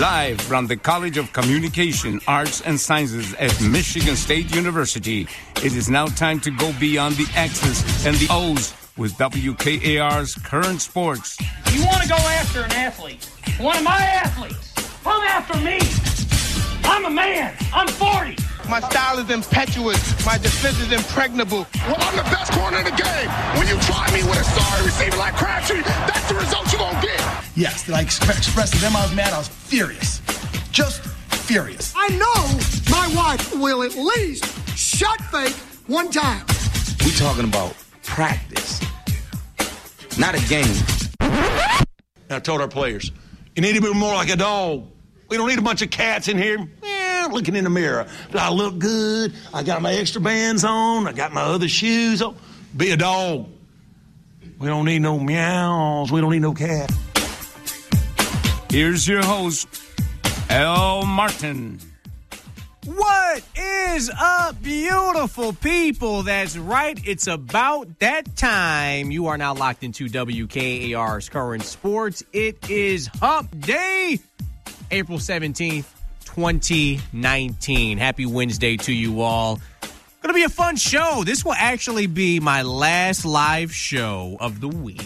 Live from the College of Communication, Arts, and Sciences at Michigan State University, it is now time to go beyond the X's and the O's with WKAR's Current Sports. You want to go after an athlete, one of my athletes, come after me. I'm a man. I'm 40. My style is impetuous. My defense is impregnable. Well, I'm the best corner in the game. When you try me with a sorry receiver like Crabtree, that's the result you're going to get. Yes, did I express to them I was mad? I was furious. Just furious. I know my wife will at least shot fake one time. We talking about practice, not a game. I told our players, you need to be more like a dog. We don't need a bunch of cats in here looking in the mirror. Do I look good? I got my extra bands on. I got my other shoes on. Be a dog. We don't need no meows. We don't need no cat. Here's your host, Al Martin. What is up, beautiful people? That's right. It's about that time. You are now locked into WKAR's Current Sports. It is Hump Day, April 17th, 2019. Happy Wednesday to you all. Going to be a fun show. This will actually be my last live show of the week.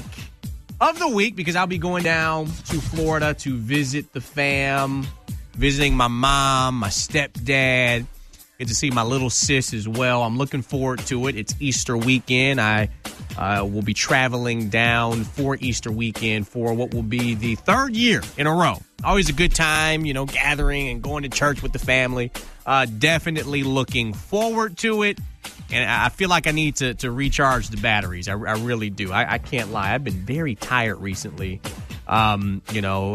Because I'll be going down to Florida to visit the fam, visiting my mom, my stepdad, get to see my little sis as well. I'm looking forward to it. It's Easter weekend. I will be traveling down for Easter weekend for what will be the third year in a row. Always a good time, gathering and going to church with the family. Definitely looking forward to it. And I feel like I need to recharge the batteries. I really do. I can't lie. I've been very tired recently. Got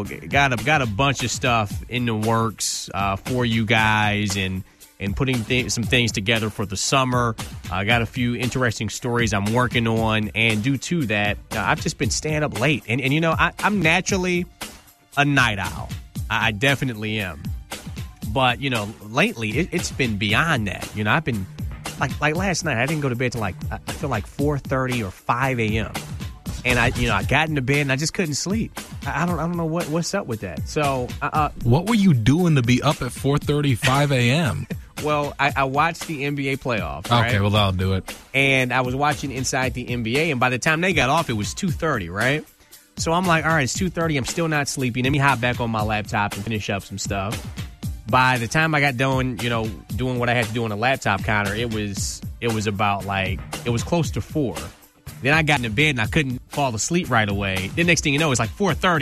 a bunch of stuff in the works for you guys and putting some things together for the summer. I got a few interesting stories I'm working on. And due to that, I've just been staying up late. And I'm naturally a night owl. I definitely am. But, lately it's been beyond that. I've been like last night, I didn't go to bed till I feel like 4:30 or 5 a.m. And I got into bed and I just couldn't sleep. I don't know what's up with that. So, what were you doing to be up at 4:30, 5 a.m.? Well, I watched the NBA playoffs. Right? Okay, well, that'll do it. And I was watching Inside the NBA, and by the time they got off, it was 2:30, right? So I'm like, all right, it's 2:30. I'm still not sleepy. Let me hop back on my laptop and finish up some stuff. By the time I got done, doing what I had to do on the laptop counter, it was about it was close to 4. Then I got into bed and I couldn't fall asleep right away. Then next thing you know, it's like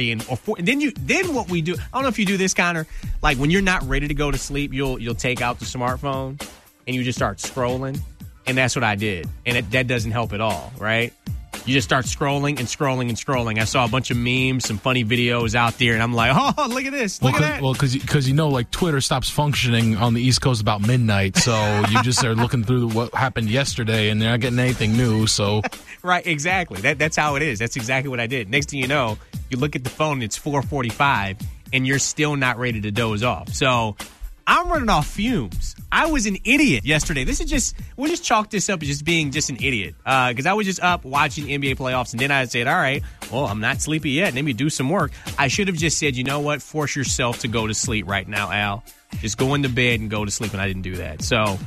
4:30 then what we do, I don't know if you do this, Connor, like when you're not ready to go to sleep, you'll take out the smartphone and you just start scrolling. And that's what I did. And that doesn't help at all, right? You just start scrolling and scrolling and scrolling. I saw a bunch of memes, some funny videos out there, and I'm like, oh, look at this. Look at that. Well, because Twitter stops functioning on the East Coast about midnight, so you just are looking through what happened yesterday, and they're not getting anything new, so. Right, exactly. That's how it is. That's exactly what I did. Next thing you know, you look at the phone, and it's 4:45, and you're still not ready to doze off. So I'm running off fumes. I was an idiot yesterday. We'll just chalk this up as just being just an idiot. Because I was just up watching NBA playoffs, and then I said, all right, well, I'm not sleepy yet. Let me do some work. I should have just said, you know what? Force yourself to go to sleep right now, Al. Just go into bed and go to sleep, and I didn't do that. So,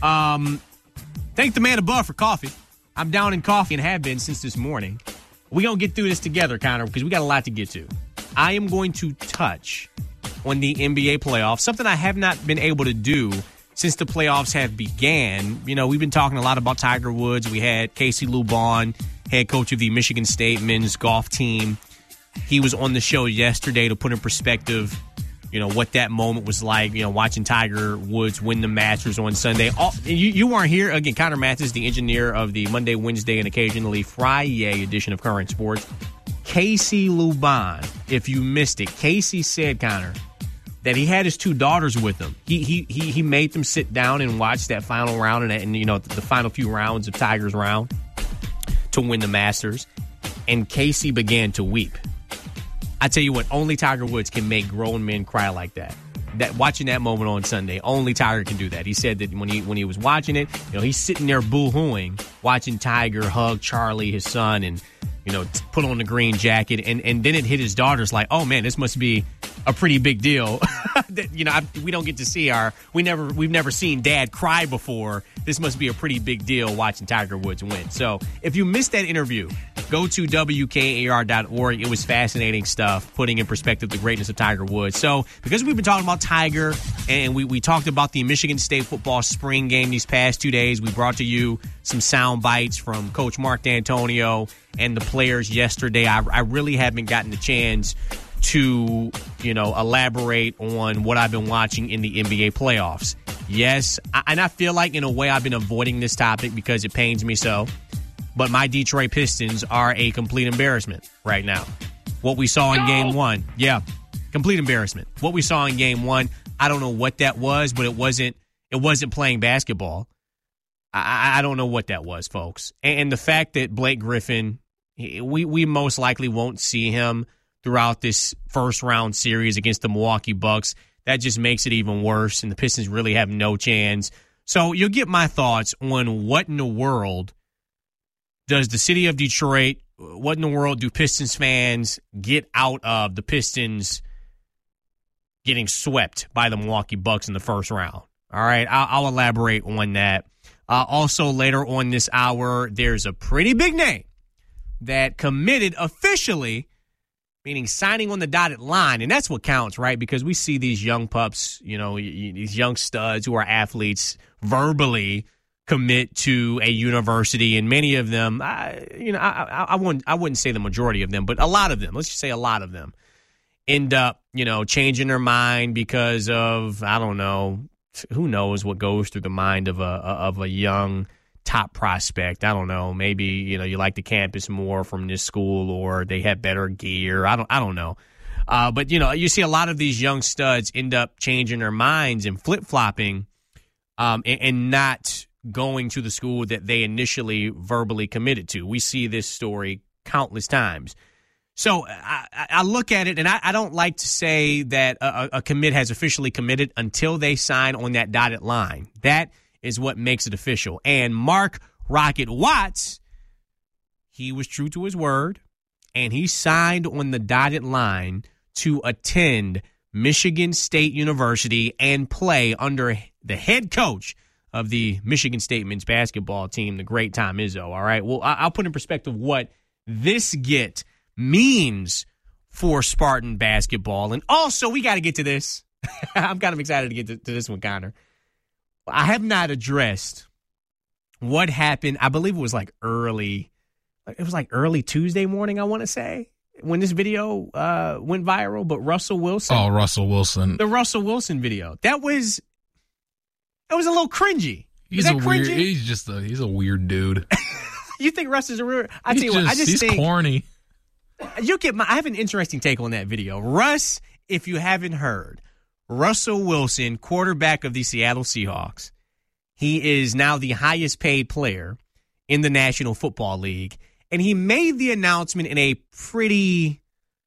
thank the man above for coffee. I'm down in coffee and have been since this morning. We're going to get through this together, Connor, because we got a lot to get to. I am going to touch on the NBA playoffs, something I have not been able to do since the playoffs have began. We've been talking a lot about Tiger Woods. We had Casey Luban, head coach of the Michigan State men's golf team. He was on the show yesterday to put in perspective, what that moment was like, watching Tiger Woods win the Masters on Sunday. You weren't here. Again, Connor Mathis, the engineer of the Monday, Wednesday, and occasionally Friday edition of Current Sports. Casey Luban, if you missed it, Casey said, Connor, that he had his 2 daughters with him. He made them sit down and watch that final round and the final few rounds of Tiger's round to win the Masters. And Casey began to weep. I tell you what, only Tiger Woods can make grown men cry like that. That watching that moment on Sunday, only Tiger can do that. He said that when he was watching it, he's sitting there boo-hooing, watching Tiger hug Charlie, his son, and put on the green jacket, and then it hit his daughters like, oh man, this must be a pretty big deal. We don't get to see we've never seen Dad cry before. This must be a pretty big deal watching Tiger Woods win. So if you missed that interview, go to WKAR.org. It was fascinating stuff, putting in perspective the greatness of Tiger Woods. So because we've been talking about Tiger and we talked about the Michigan State football spring game these past 2 days, we brought to you some sound bites from Coach Mark D'Antonio and the players yesterday. I really haven't gotten the chance to, elaborate on what I've been watching in the NBA playoffs. Yes, and I feel like in a way I've been avoiding this topic because it pains me so. But my Detroit Pistons are a complete embarrassment right now. What we saw in Game 1, complete embarrassment. What we saw in Game 1, I don't know what that was, but it wasn't playing basketball. I don't know what that was, folks. And the fact that Blake Griffin, we most likely won't see him throughout this first-round series against the Milwaukee Bucks, that just makes it even worse, and the Pistons really have no chance. So you'll get my thoughts on what in the world does the city of Detroit, what in the world do Pistons fans get out of the Pistons getting swept by the Milwaukee Bucks in the first round? All right, I'll elaborate on that. Also, later on this hour, there's a pretty big name that committed officially, meaning signing on the dotted line, and that's what counts, right? Because we see these young pups, these young studs who are athletes verbally commit to a university, and many of them, I wouldn't say the majority of them, but a lot of them, let's just say a lot of them, end up, changing their mind because of, I don't know, who knows what goes through the mind of a young top prospect. I don't know. Maybe, you like the campus more from this school, or they have better gear. I don't know. But, you see a lot of these young studs end up changing their minds and flip-flopping and not going to the school that they initially verbally committed to. We see this story countless times. So I look at it, and I don't like to say that a commit has officially committed until they sign on that dotted line. That is what makes it official. And Mark Rocket Watts, he was true to his word, and he signed on the dotted line to attend Michigan State University and play under the head coach of the Michigan State men's basketball team, the great Tom Izzo. All right, well, I'll put in perspective what this get means for Spartan basketball. And also, we got to get to this. I'm kind of excited to get to this one, Connor. I have not addressed what happened. I believe it was like early Tuesday morning, I want to say, when this video went viral. But Russell Wilson. Oh, Russell Wilson. The Russell Wilson video. That was a little cringy. He's a weird dude. You think Russ is a weird? I just think corny. I have an interesting take on that video. Russ, if you haven't heard, Russell Wilson, quarterback of the Seattle Seahawks, he is now the highest paid player in the National Football League, and he made the announcement in a pretty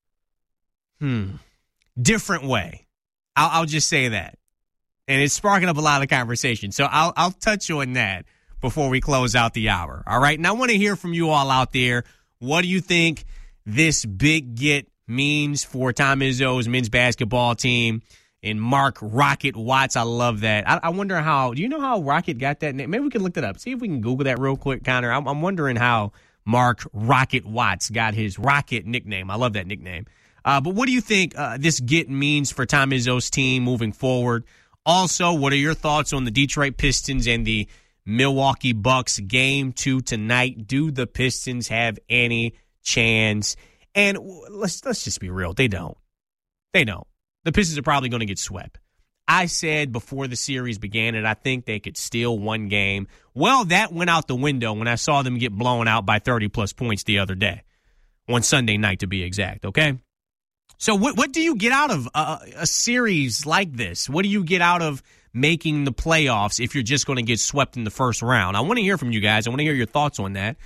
different way. I'll just say that. And it's sparking up a lot of conversation. So I'll touch on that before we close out the hour. All right. And I want to hear from you all out there. What do you think this big get means for Tom Izzo's men's basketball team and Mark Rocket Watts? I love that. I wonder do you know how Rocket got that name? Maybe we can look that up. See if we can Google that real quick, Connor. I'm wondering how Mark Rocket Watts got his Rocket nickname. I love that nickname. But what do you think this get means for Tom Izzo's team moving forward? Also, what are your thoughts on the Detroit Pistons and the Milwaukee Bucks Game 2 tonight? Do the Pistons have any chance? And let's just be real. They don't. The Pistons are probably going to get swept. I said before the series began that I think they could steal one game. Well, that went out the window when I saw them get blown out by 30-plus points the other day, on Sunday night to be exact, okay? So what do you get out of a series like this? What do you get out of making the playoffs if you're just going to get swept in the first round? I want to hear from you guys. I want to hear your thoughts on that.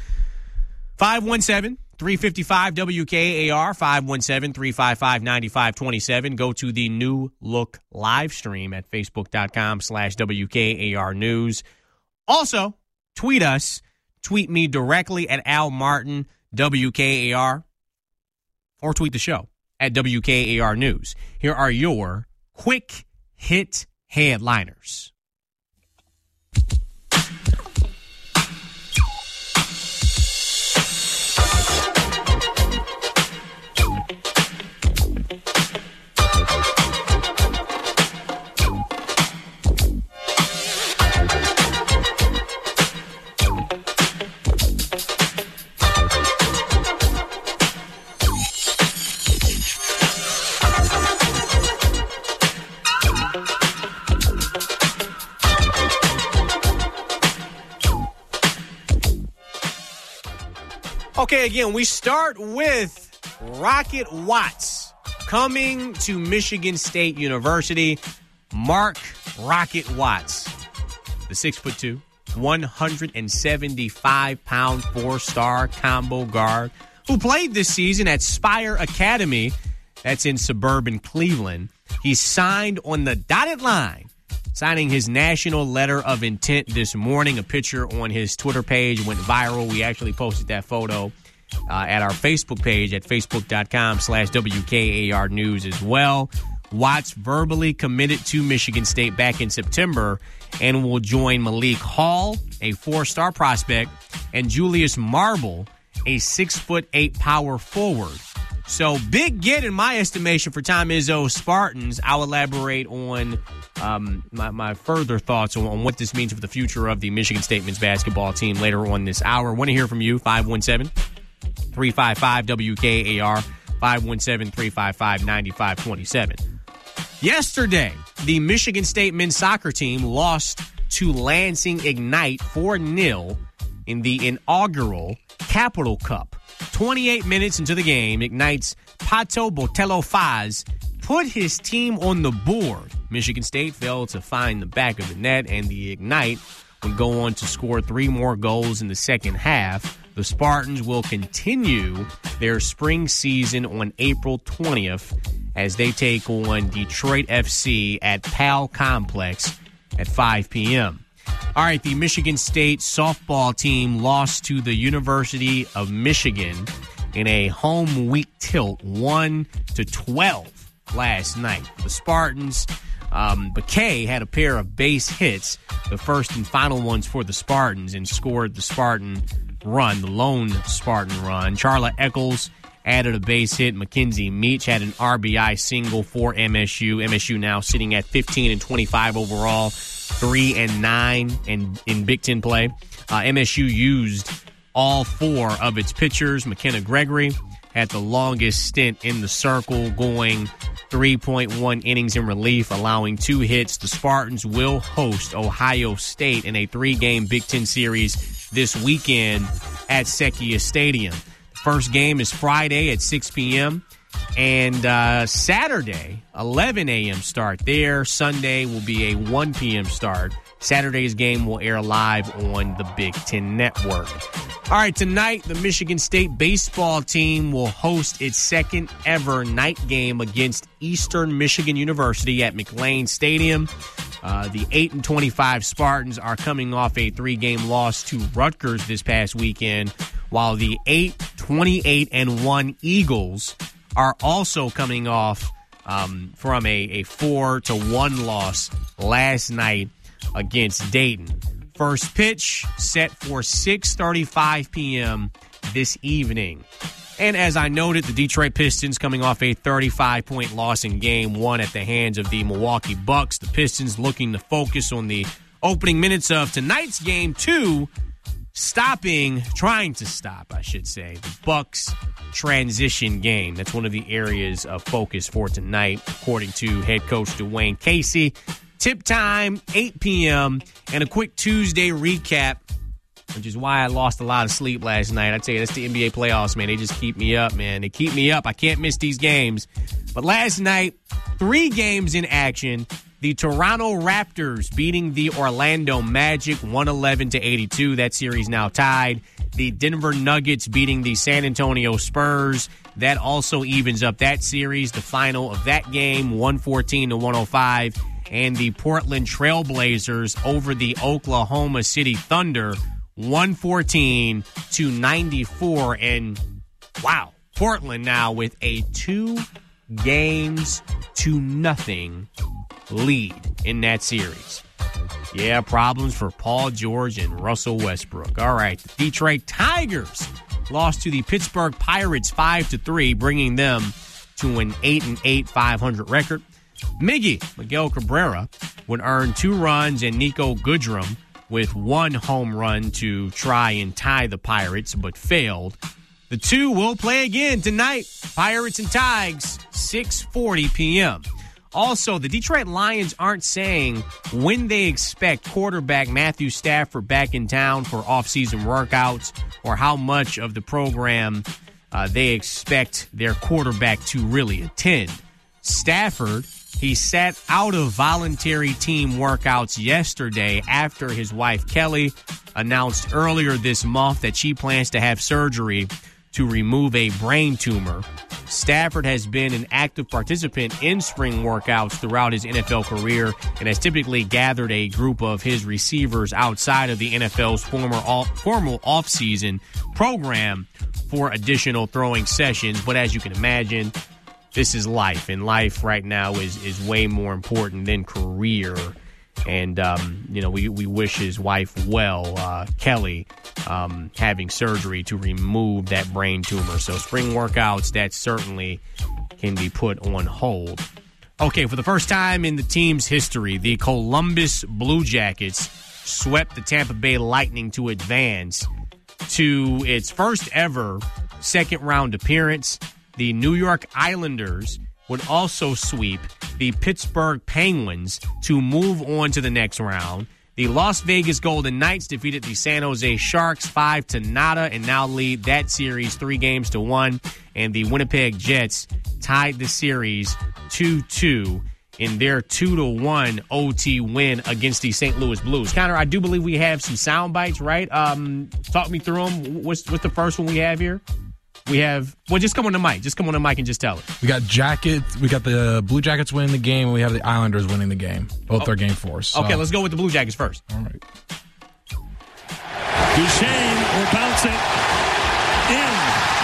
517-355-WKAR, 517-355-9527. Go to the New Look live stream at facebook.com/WKAR News. Also, tweet us. Tweet me directly at Al Martin, WKAR, or tweet the show at WKAR News. Here are your quick hit headliners. Okay, again, we start with Rocket Watts coming to Michigan State University. Mark Rocket Watts, the 6'2", 175-pound, four-star combo guard who played this season at Spire Academy. That's in suburban Cleveland. He signed on the dotted line, signing his national letter of intent this morning. A picture on his Twitter page went viral. We actually posted that photo at our Facebook page at facebook.com/WKAR News as well. Watts verbally committed to Michigan State back in September and will join Malik Hall, a four-star prospect, and Julius Marble, a 6'8" power forward. So big get in my estimation for Tom Izzo's Spartans. I'll elaborate on my further thoughts on what this means for the future of the Michigan State men's basketball team later on this hour. Want to hear from you, 517-355-WKAR, 517-355-9527. Yesterday, the Michigan State men's soccer team lost to Lansing Ignite 4-0 in the inaugural Capital Cup. 28 minutes into the game, Ignite's Pato Botello Faz put his team on the board. Michigan State failed to find the back of the net, and the Ignite would go on to score 3 more goals in the second half. The Spartans will continue their spring season on April 20th as they take on Detroit FC at PAL Complex at 5 p.m. All right, the Michigan State softball team lost to the University of Michigan in a home week tilt, 1-12 last night. The Spartans, Bakay had a pair of base hits, the first and final ones for the Spartans, and scored the Spartan run, the lone Spartan run. Charla Eccles added a base hit. Mackenzie Meach had an RBI single for MSU. MSU now sitting at 15-25 overall, 3-9 in Big Ten play. MSU used all 4 of its pitchers. McKenna Gregory had the longest stint in the circle, going 3.1 innings in relief, allowing 2 hits. The Spartans will host Ohio State in a 3-game Big Ten series this weekend at Sekia Stadium. The first game is Friday at 6 p.m. and Saturday, 11 a.m. start there. Sunday will be a 1 p.m. start. Saturday's game will air live on the Big Ten Network. All right, tonight, the Michigan State baseball team will host its second ever night game against Eastern Michigan University at McLean Stadium. The 8-25 Spartans are coming off a 3-game loss to Rutgers this past weekend, while the 8-28-1 Eagles are also coming off from a 4-1 loss last night against Dayton. First pitch set for 6:35 p.m. this evening. And as I noted, the Detroit Pistons coming off a 35-point loss in Game 1 at the hands of the Milwaukee Bucks. The Pistons looking to focus on the opening minutes of tonight's Game 2, trying to stop, the Bucks transition game. That's one of the areas of focus for tonight, according to head coach Dwayne Casey. Tip time, 8 p.m., and a quick Tuesday recap, which is why I lost a lot of sleep last night. I tell you, that's the NBA playoffs, man. They just keep me up, man. They keep me up. I can't miss these games. But last night, 3 games in action. The Toronto Raptors beating the Orlando Magic 111-82. That series now tied. The Denver Nuggets beating the San Antonio Spurs. That also evens up that series. The final of that game, 114-105. And the Portland Trailblazers over the Oklahoma City Thunder, 114-94. And wow, Portland now with a 2 6-0 lead in that series. Yeah, problems for Paul George and Russell Westbrook. All right, the Detroit Tigers lost to the Pittsburgh Pirates 5-3, bringing them to an 8-8 .500 record. Miguel Cabrera would earn 2 runs, and Nico Goodrum with 1 home run to try and tie the Pirates, but failed. The two will play again tonight. Pirates and Tigers, 6:40 p.m. Also, the Detroit Lions aren't saying when they expect quarterback Matthew Stafford back in town for off-season workouts or how much of the program they expect their quarterback to really attend. Stafford, he sat out of voluntary team workouts yesterday after his wife Kelly announced earlier this month that she plans to have surgery to remove a brain tumor. Stafford has been an active participant in spring workouts throughout his NFL career and has typically gathered a group of his receivers outside of the NFL's formal offseason program for additional throwing sessions. But as you can imagine, this is life, and life right now is way more important than career. And, we wish his wife well, Kelly, having surgery to remove that brain tumor. So spring workouts, that certainly can be put on hold. Okay, for the first time in the team's history, the Columbus Blue Jackets swept the Tampa Bay Lightning to advance to its first ever second-round appearance. The New York Islanders would also sweep the Pittsburgh Penguins to move on to the next round. The Las Vegas Golden Knights defeated the San Jose Sharks 5-0 and now lead that series 3-1. And the Winnipeg Jets tied the series 2-2 in their 2-1 OT win against the St. Louis Blues. Connor, I do believe we have some sound bites, right? Talk me through them. What's the first one we have here? We have, just come on the mic. Just come on the mic and just tell it. We got the Blue Jackets winning the game, and we have the Islanders winning the game. Both are game 4. So. Okay, let's go with the Blue Jackets first. All right. Duchesne will bounce it in.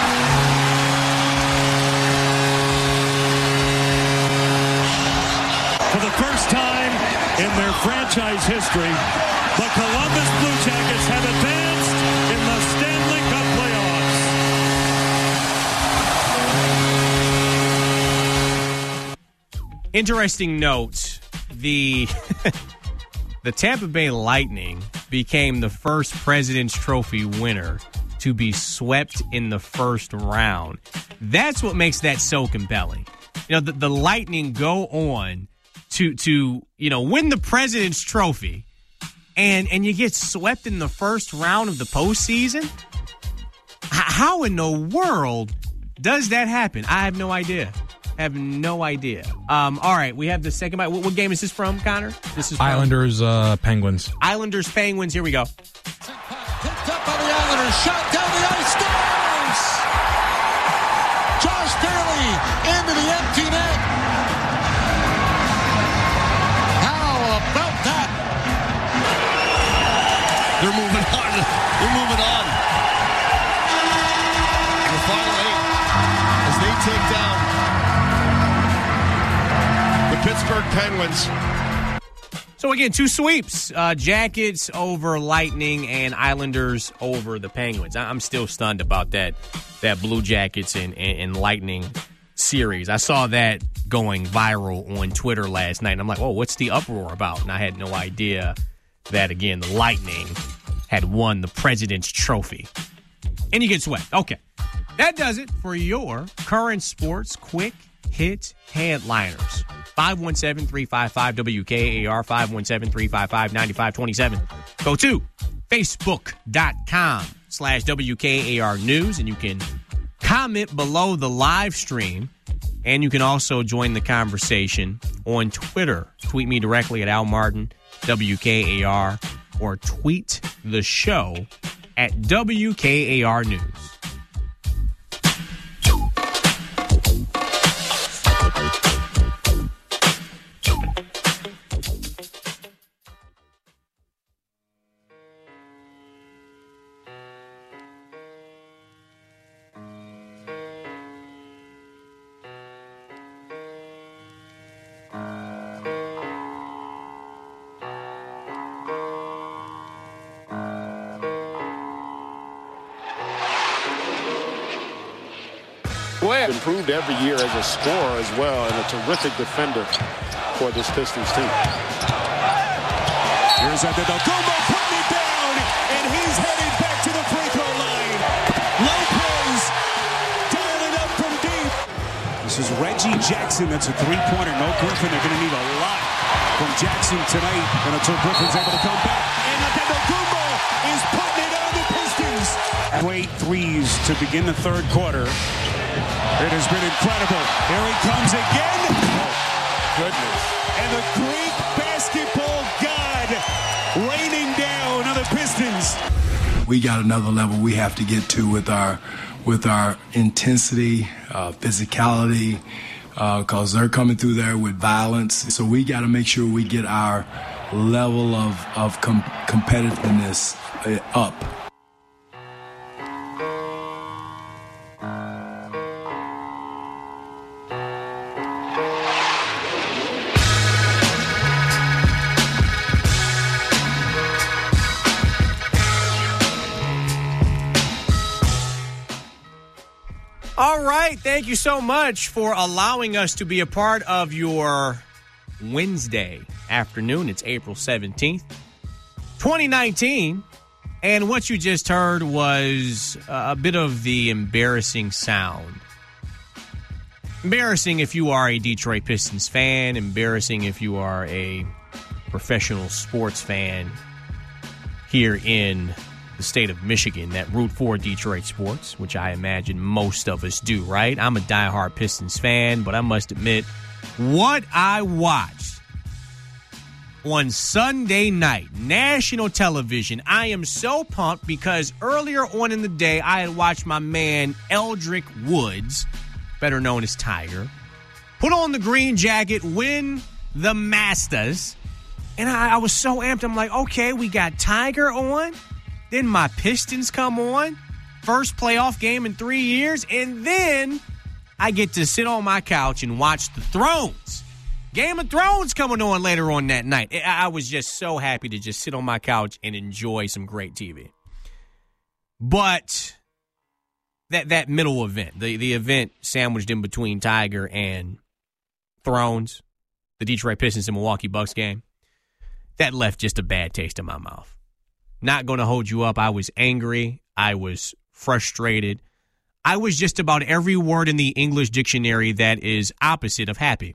For the first time in their franchise history, the Columbus Blue Jackets have advanced in the Stanley Cup playoffs. Interesting note, the Tampa Bay Lightning became the first President's Trophy winner to be swept in the first round. That's what makes that so compelling. The Lightning go on to win the President's Trophy, and you get swept in the first round of the postseason? How in the world does that happen? I have no idea. All right, we have the second bite. What game is this from, Connor? This is from Islanders, Penguins. Islanders, Penguins. Here we go. Picked up by the Islanders. Shot down the ice. Scores! Josh Bailey into the empty net. How about that? They're moving on. The final 8 as they take down the Pittsburgh Penguins. So again, 2 sweeps. Jackets over Lightning and Islanders over the Penguins. I'm still stunned about that Blue Jackets and Lightning series. I saw that going viral on Twitter last night, and I'm like, oh, what's the uproar about? And I had no idea that, again, the Lightning had won the President's Trophy. And you get swept. Okay. That does it for your current sports quick hit headliners. 517-355-WKAR, 517-355-9527. Go to Facebook.com/WKAR News, and you can comment below the live stream, and you can also join the conversation on Twitter. Tweet me directly at Al Martin, WKAR, or tweet the show at WKAR News. Go ahead. Improved every year as a scorer as well, and a terrific defender for this Pistons team. Here's Antetokounmpo putting it down, and he's headed back to the free throw line. Lopez dialing up from deep. This is Reggie Jackson. That's a three-pointer. No Griffin. They're going to need a lot from Jackson tonight, and until Griffin's able to come back. And Antetokounmpo is putting it on the Pistons. Great threes to begin the third quarter. It has been incredible. Here he comes again. Oh, goodness. And the Greek basketball god raining down on the Pistons. We got another level we have to get to with our intensity, physicality, because they're coming through there with violence. So we got to make sure we get our level of competitiveness up. All right. Thank you so much for allowing us to be a part of your Wednesday afternoon. It's April 17th, 2019. And what you just heard was a bit of the embarrassing sound. Embarrassing if you are a Detroit Pistons fan. Embarrassing if you are a professional sports fan here in the state of Michigan that root for Detroit sports, which I imagine most of us do, right? I'm a diehard Pistons fan, but I must admit, what I watched on Sunday night, national television, I am so pumped because earlier on in the day, I had watched my man Eldrick Woods, better known as Tiger, put on the green jacket, win the Masters, and I was so amped. I'm like, okay, we got Tiger on. Then my Pistons come on, first playoff game in 3 years, and then I get to sit on my couch and watch The Thrones. Game of Thrones coming on later on that night. I was just so happy to just sit on my couch and enjoy some great TV. But that middle event, the event sandwiched in between Tiger and Thrones, the Detroit Pistons and Milwaukee Bucks game, that left just a bad taste in my mouth. Not going to hold you up. I was angry. I was frustrated. I was just about every word in the English dictionary that is opposite of happy.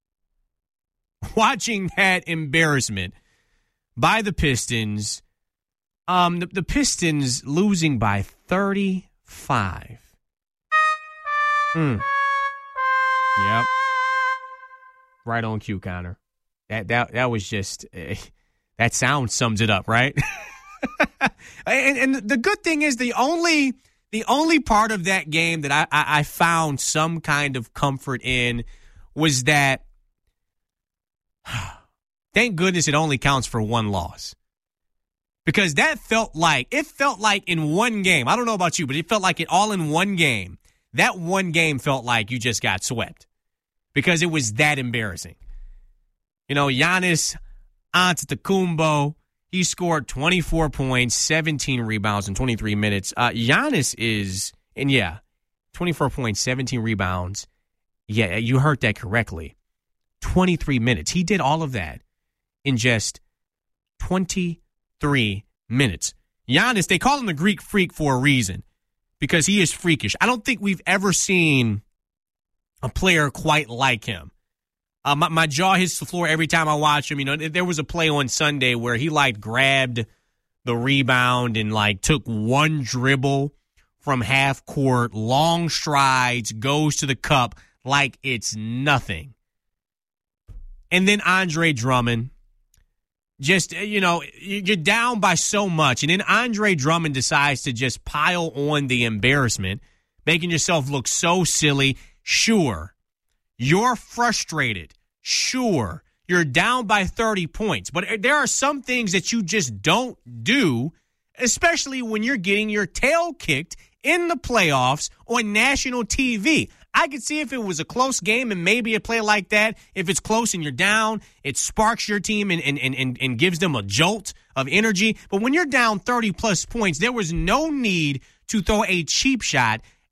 Watching that embarrassment by the Pistons, the Pistons losing by 35. Yep. Right on cue, Connor. That was just, that sound sums it up, right? And the good thing is the only part of that game that I found some kind of comfort in was that, thank goodness it only counts for one loss. Because it felt like in one game, I don't know about you, but it felt like it all in one game. That one game felt like you just got swept because it was that embarrassing. You know, Giannis Antetokounmpo, he scored 24 points, 17 rebounds in 23 minutes. Giannis is, 24 points, 17 rebounds. Yeah, you heard that correctly. 23 minutes. He did all of that in just 23 minutes. Giannis, they call him the Greek freak for a reason because he is freakish. I don't think we've ever seen a player quite like him. My jaw hits the floor every time I watch him. You know, there was a play on Sunday where he grabbed the rebound and took one dribble from half court, long strides, goes to the cup like it's nothing. And then Andre Drummond, just, you're down by so much. And then Andre Drummond decides to just pile on the embarrassment, making yourself look so silly. Sure, you're frustrated. Sure, you're down by 30 points. But there are some things that you just don't do, especially when you're getting your tail kicked in the playoffs on national TV. I could see if it was a close game and maybe a play like that, if it's close and you're down, it sparks your team and gives them a jolt of energy. But when you're down 30-plus points, there was no need to throw a cheap shot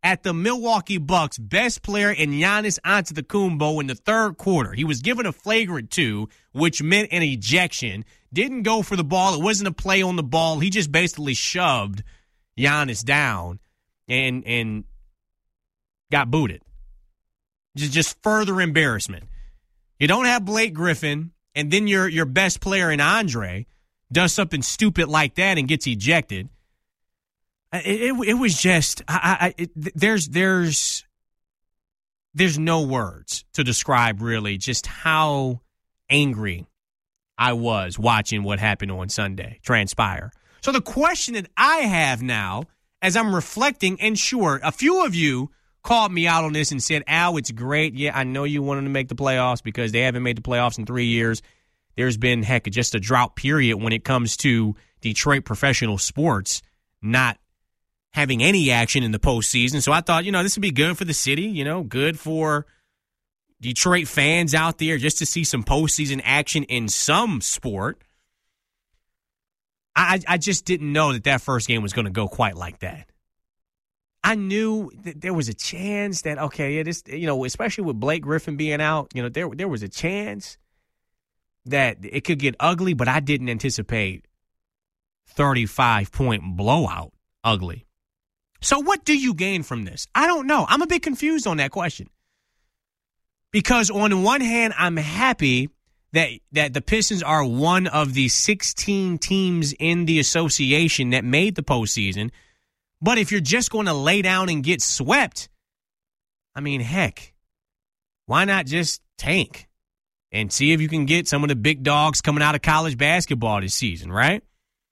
at the Milwaukee Bucks best player in Giannis Antetokounmpo in the third quarter. He was given a flagrant 2, which meant an ejection. Didn't go for the ball. It wasn't a play on the ball. He just basically shoved Giannis down and got booted. Just further embarrassment. You don't have Blake Griffin, and then your best player in Andre does something stupid like that and gets ejected. It was just there's no words to describe really just how angry I was watching what happened on Sunday transpire. So the question that I have now, as I'm reflecting, and sure, a few of you called me out on this and said, Al, it's great. Yeah, I know you wanted to make the playoffs because they haven't made the playoffs in 3 years. There's been, just a drought period when it comes to Detroit professional sports not having any action in the postseason. So I thought, this would be good for the city, good for Detroit fans out there just to see some postseason action in some sport. I just didn't know that first game was going to go quite like that. I knew that there was a chance that, especially with Blake Griffin being out, there was a chance that it could get ugly, but I didn't anticipate 35-point blowout ugly. So what do you gain from this? I don't know. I'm a bit confused on that question. Because on one hand, I'm happy that the Pistons are one of the 16 teams in the association that made the postseason. But if you're just going to lay down and get swept, heck, why not just tank and see if you can get some of the big dogs coming out of college basketball this season, right?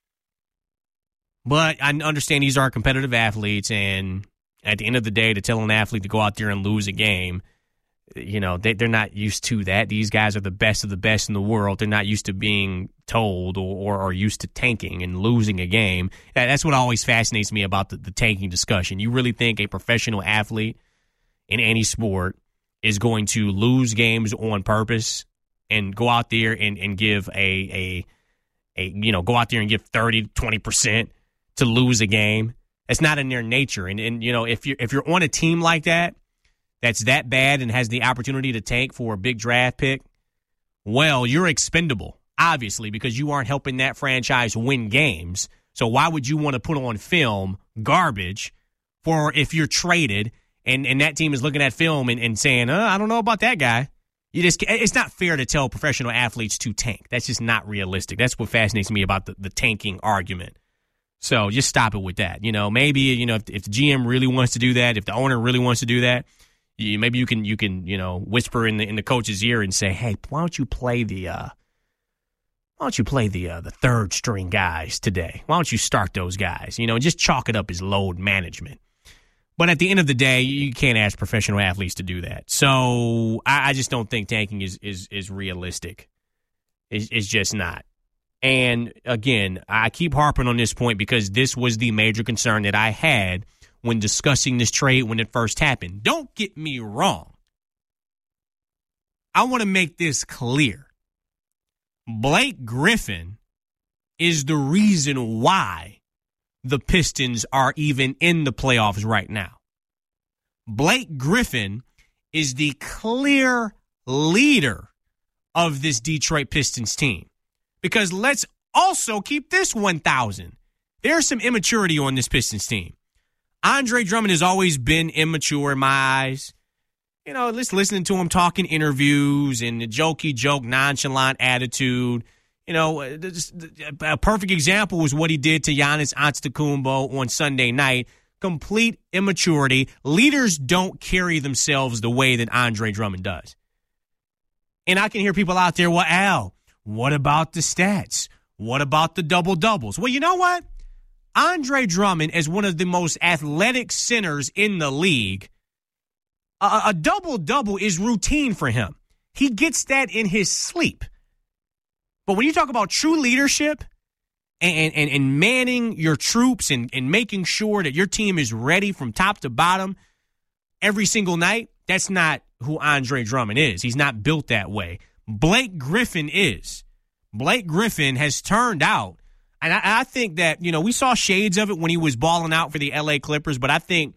But I understand these are competitive athletes, and at the end of the day, to tell an athlete to go out there and lose a game, they're not used to that. These guys are the best of the best in the world. They're not used to being told or used to tanking and losing a game. That's what always fascinates me about the tanking discussion. You really think a professional athlete in any sport is going to lose games on purpose and go out there and give go out there and give 30, 20% to lose a game? It's not in their nature. And if you're on a team like that, that's that bad and has the opportunity to tank for a big draft pick, well, you're expendable, obviously, because you aren't helping that franchise win games. So why would you want to put on film garbage for if you're traded and that team is looking at film and saying, I don't know about that guy? It's not fair to tell professional athletes to tank. That's just not realistic. That's what fascinates me about the tanking argument. So just stop it with that. Maybe, if the GM really wants to do that, if the owner really wants to do that, maybe you can whisper in the coach's ear and say, hey, why don't you play the third string guys today? Why don't you start those guys? Just chalk it up as load management. But at the end of the day, you can't ask professional athletes to do that. So I just don't think tanking is realistic. It's just not. And again, I keep harping on this point because this was the major concern that I had when discussing this trade when it first happened. Don't get me wrong. I want to make this clear. Blake Griffin is the reason why the Pistons are even in the playoffs right now. Blake Griffin is the clear leader of this Detroit Pistons team. Because let's also keep this 1,000. There's some immaturity on this Pistons team. Andre Drummond has always been immature in my eyes. Just listening to him talk in interviews and the jokey joke, nonchalant attitude. A perfect example was what he did to Giannis Antetokounmpo on Sunday night. Complete immaturity. Leaders don't carry themselves the way that Andre Drummond does. And I can hear people out there, well, Al, what about the stats? What about the double-doubles? Well, you know what? Andre Drummond is one of the most athletic centers in the league. A double-double is routine for him. He gets that in his sleep. But when you talk about true leadership and manning your troops and making sure that your team is ready from top to bottom every single night, that's not who Andre Drummond is. He's not built that way. Blake Griffin is. Blake Griffin has turned out, and I think that, we saw shades of it when he was balling out for the LA Clippers, but I think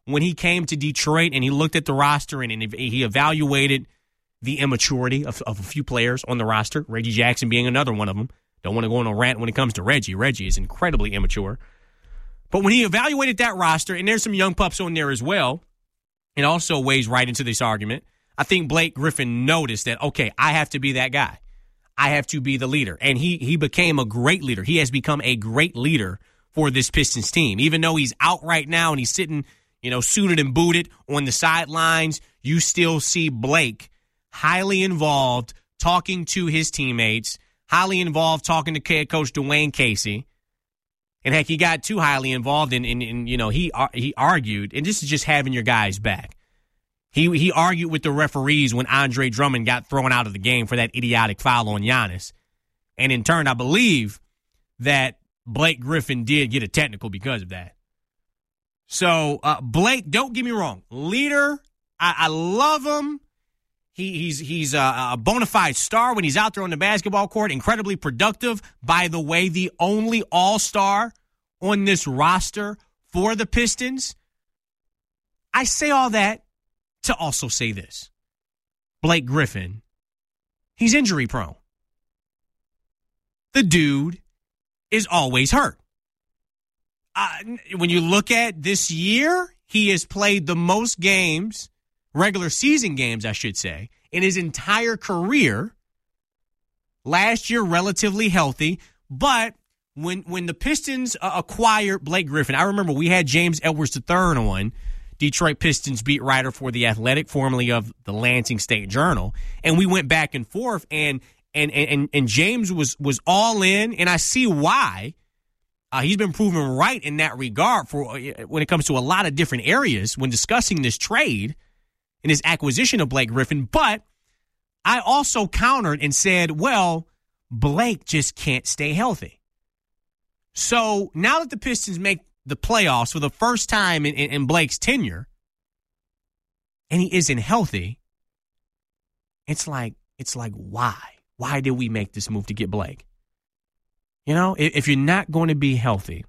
when he came to Detroit and he looked at the roster and he evaluated the immaturity of a few players on the roster, Reggie Jackson being another one of them. Don't want to go on a rant when it comes to Reggie. Reggie is incredibly immature. But when he evaluated that roster, and there's some young pups on there as well, it also weighs right into this argument. I think Blake Griffin noticed that, okay, I have to be that guy. I have to be the leader. And he became a great leader. He has become a great leader for this Pistons team. Even though he's out right now and he's sitting, suited and booted on the sidelines, you still see Blake highly involved, talking to his teammates, highly involved talking to head coach Dwayne Casey. And heck, he got too highly involved in he argued, and this is just having your guys back. He argued with the referees when Andre Drummond got thrown out of the game for that idiotic foul on Giannis. And in turn, I believe that Blake Griffin did get a technical because of that. So, Blake, don't get me wrong, leader, I love him. He's a bona fide star when he's out there on the basketball court, incredibly productive. By the way, the only all-star on this roster for the Pistons. I say all that to also say this. Blake Griffin, he's injury prone. The dude is always hurt. When you look at this year, he has played the most games, regular season games, I should say, in his entire career. Last year, relatively healthy. But when the Pistons acquired Blake Griffin, I remember we had James Edwards III on, Detroit Pistons beat writer for The Athletic, formerly of the Lansing State Journal. And we went back and forth, and James was all in, and I see why. He's been proven right in that regard for when it comes to a lot of different areas when discussing this trade and his acquisition of Blake Griffin. But I also countered and said, well, Blake just can't stay healthy. So now that the Pistons make the playoffs for the first time in Blake's tenure, and he isn't healthy, it's like why? Why did we make this move to get Blake? If you're not going to be healthy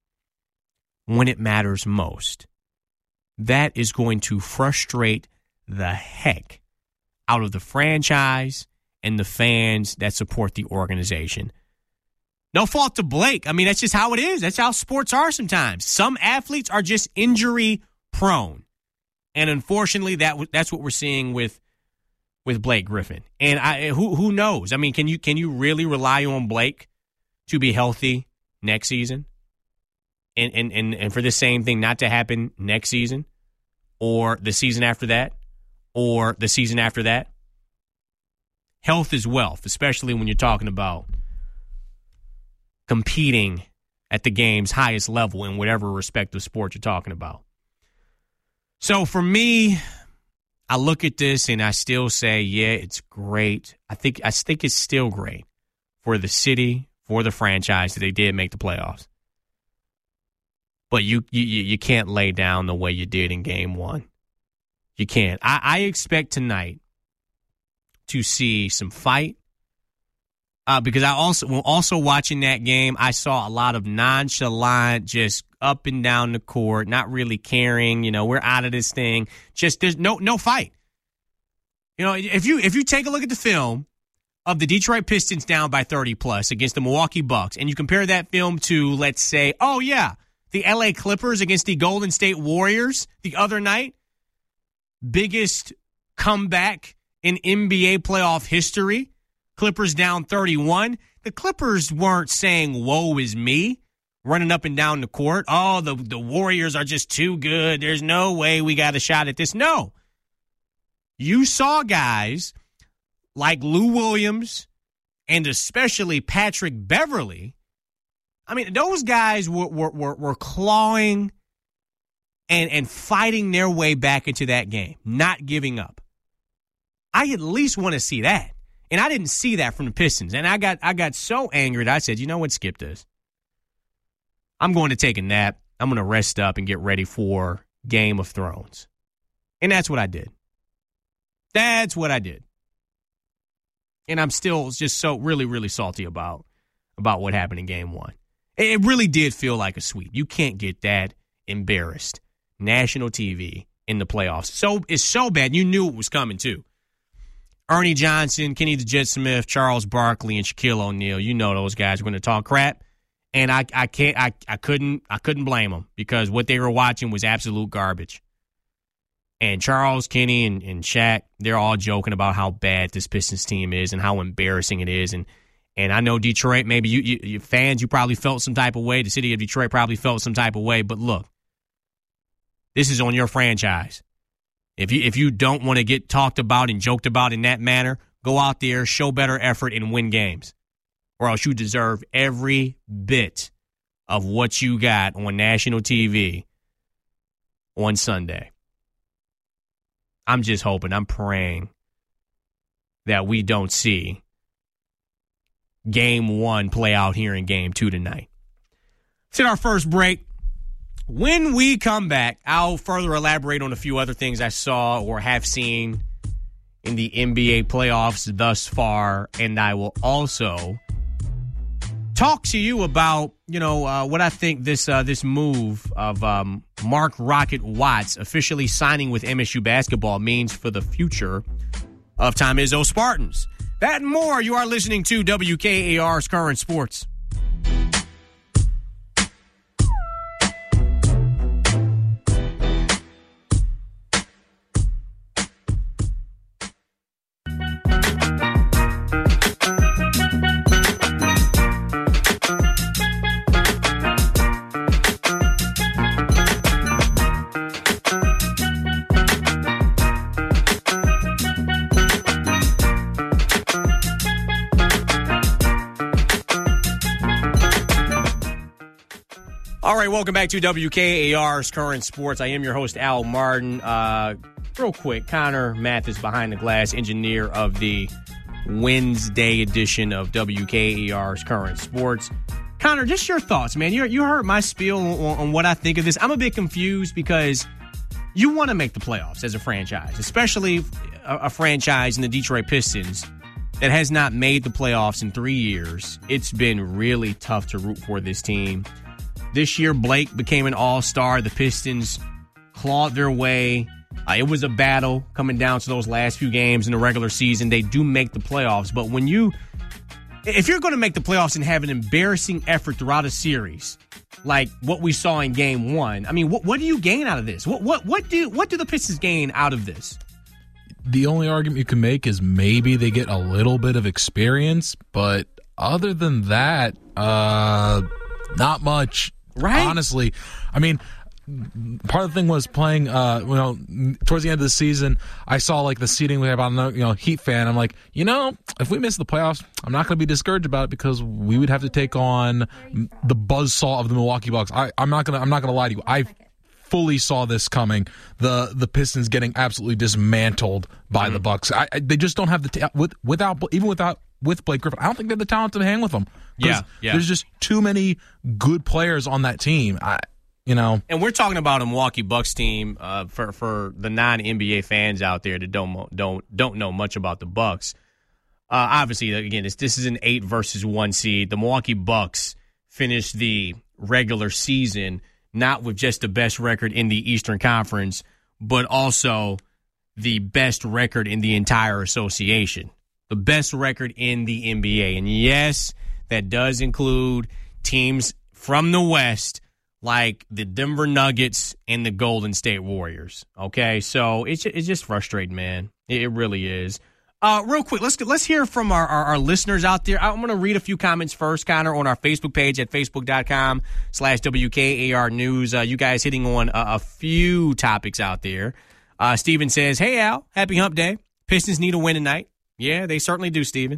when it matters most, that is going to frustrate the heck out of the franchise and the fans that support the organization. No fault to Blake. I mean, that's just how it is. That's how sports are sometimes. Some athletes are just injury prone. And unfortunately, that's what we're seeing with Blake Griffin. And who knows? I mean, can you really rely on Blake to be healthy next season? And for the same thing not to happen next season or the season after that or the season after that? Health is wealth, especially when you're talking about competing at the game's highest level in whatever respective sport you're talking about. So for me, I look at this and I still say, yeah, it's great. I think it's still great for the city, for the franchise that they did make the playoffs. But you can't lay down the way you did in game one. You can't. I expect tonight to see some fight. Because I also watching that game, I saw a lot of nonchalant, just up and down the court, not really caring. We're out of this thing. Just there's no fight. If you take a look at the film of the Detroit Pistons down by 30 plus against the Milwaukee Bucks, and you compare that film to, let's say, the LA Clippers against the Golden State Warriors the other night, biggest comeback in NBA playoff history. Clippers down 31. The Clippers weren't saying, woe is me, running up and down the court. Oh, the Warriors are just too good. There's no way we got a shot at this. No. You saw guys like Lou Williams and especially Patrick Beverley. I mean, those guys were clawing and fighting their way back into that game, not giving up. I at least want to see that. And I didn't see that from the Pistons. And I got so angry that I said, you know what, skip this. I'm going to take a nap. I'm going to rest up and get ready for Game of Thrones. And that's what I did. That's what I did. And I'm still just so really, really salty about what happened in game one. It really did feel like a sweep. You can't get that embarrassed national TV in the playoffs. So it's so bad. You knew it was coming, too. Ernie Johnson, Kenny the Jet Smith, Charles Barkley, and Shaquille O'Neal. You know those guys were going to talk crap. And I couldn't blame them because what they were watching was absolute garbage. And Charles, Kenny, and Shaq, they're all joking about how bad this Pistons team is and how embarrassing it is. And I know Detroit, maybe you fans, you probably felt some type of way. The city of Detroit probably felt some type of way. But look, this is on your franchise. If you don't want to get talked about and joked about in that manner, go out there, show better effort, and win games. Or else you deserve every bit of what you got on national TV on Sunday. I'm just hoping, I'm praying that we don't see Game 1 play out here in Game 2 tonight. Let's hit our first break. When we come back, I'll further elaborate on a few other things I saw or have seen in the NBA playoffs thus far, and I will also talk to you about, what I think this move of Mark Rocket Watts officially signing with MSU basketball means for the future of Tom Izzo Spartans. That and more. You are listening to WKAR's Current Sports. All right, welcome back to WKAR's Current Sports. I am your host, Al Martin. Real quick, Connor Mathis behind the glass, engineer of the Wednesday edition of WKAR's Current Sports. Connor, just your thoughts, man. You heard my spiel on what I think of this. I'm a bit confused because you want to make the playoffs as a franchise, especially a franchise in the Detroit Pistons that has not made the playoffs in 3 years. It's been really tough to root for this team. This year, Blake became an all-star. The Pistons clawed their way. It was a battle coming down to those last few games in the regular season. They do make the playoffs. But if you're going to make the playoffs and have an embarrassing effort throughout a series, like what we saw in Game 1, I mean, what do you gain out of this? What do the Pistons gain out of this? The only argument you can make is maybe they get a little bit of experience, but other than that, not much. Right. Honestly, I mean, part of the thing was playing, towards the end of the season, I saw like the seeding we have on, Heat fan. I'm like, if we miss the playoffs, I'm not going to be discouraged about it because we would have to take on the buzzsaw of the Milwaukee Bucks. I'm not gonna lie to you. I fully saw this coming. The Pistons getting absolutely dismantled by the Bucks. They just don't have the with Blake Griffin. I don't think they have the talent to hang with them. Yeah. There's just too many good players on that team. And we're talking about a Milwaukee Bucks team for the non-NBA fans out there that don't know much about the Bucks. Obviously, again, this is an 8 versus 1 seed. The Milwaukee Bucks finished the regular season not with just the best record in the Eastern Conference, but also the best record in the entire association. The best record in the NBA. And yes, that does include teams from the West like the Denver Nuggets and the Golden State Warriors. Okay, so it's just frustrating, man. It really is. Real quick, let's hear from our listeners out there. I'm going to read a few comments first, Connor, on our Facebook page at facebook.com/WKAR News. You guys hitting on a few topics out there. Steven says, hey, Al, happy hump day. Pistons need a win tonight. Yeah, they certainly do, Steven.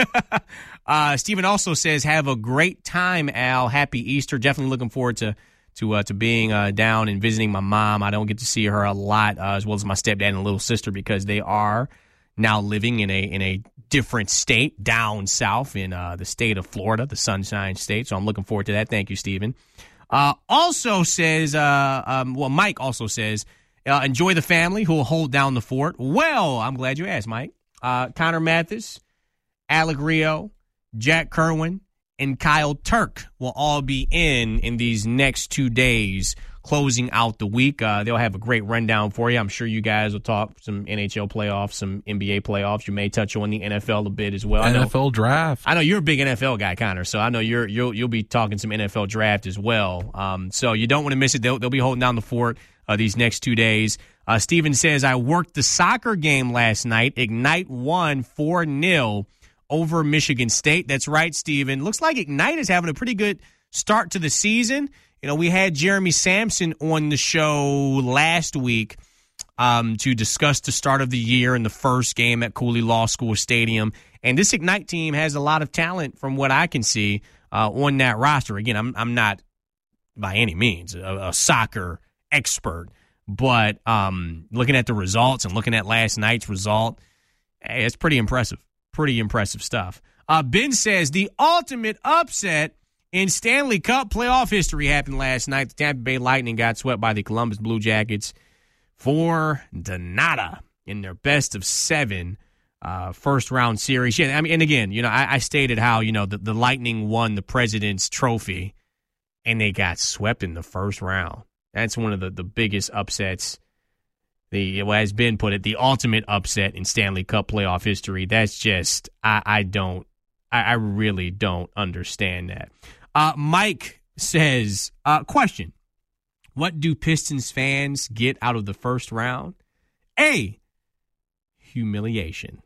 Steven also says, have a great time, Al. Happy Easter. Definitely looking forward to being down and visiting my mom. I don't get to see her a lot, as well as my stepdad and little sister, because they are now living in a different state down south in the state of Florida, the Sunshine State. So I'm looking forward to that. Thank you, Steven. Also says, Mike also says, enjoy the family who will hold down the fort. Well, I'm glad you asked, Mike. Connor Mathis, Alec Rio, Jack Kerwin, and Kyle Turk will all be in these next 2 days closing out the week. They'll have a great rundown for you. I'm sure you guys will talk some NHL playoffs, some NBA playoffs. You may touch on the NFL a bit as well. NFL draft. I know you're a big NFL guy, Connor, so I know you'll be talking some NFL draft as well. So you don't want to miss it. They'll be holding down the fort these next 2 days. Steven says, I worked the soccer game last night. Ignite won 4-0 over Michigan State. That's right, Steven. Looks like Ignite is having a pretty good start to the season. You know, we had Jeremy Sampson on the show last week to discuss the start of the year and the first game at Cooley Law School Stadium. And this Ignite team has a lot of talent from what I can see on that roster. Again, I'm not by any means a soccer expert, but looking at the results and looking at last night's result, hey, it's pretty impressive. Pretty impressive stuff. Ben says the ultimate upset in Stanley Cup playoff history happened last night. The Tampa Bay Lightning got swept by the Columbus Blue Jackets 4-0 in their best of 7 first-round series. Yeah, I mean, and again, you know, I stated how, you know, the Lightning won the President's Trophy, and they got swept in the first round. That's one of the biggest upsets. As Ben put it, the ultimate upset in Stanley Cup playoff history. That's just, I really don't understand that. Mike says, question, what do Pistons fans get out of the first round? A, humiliation.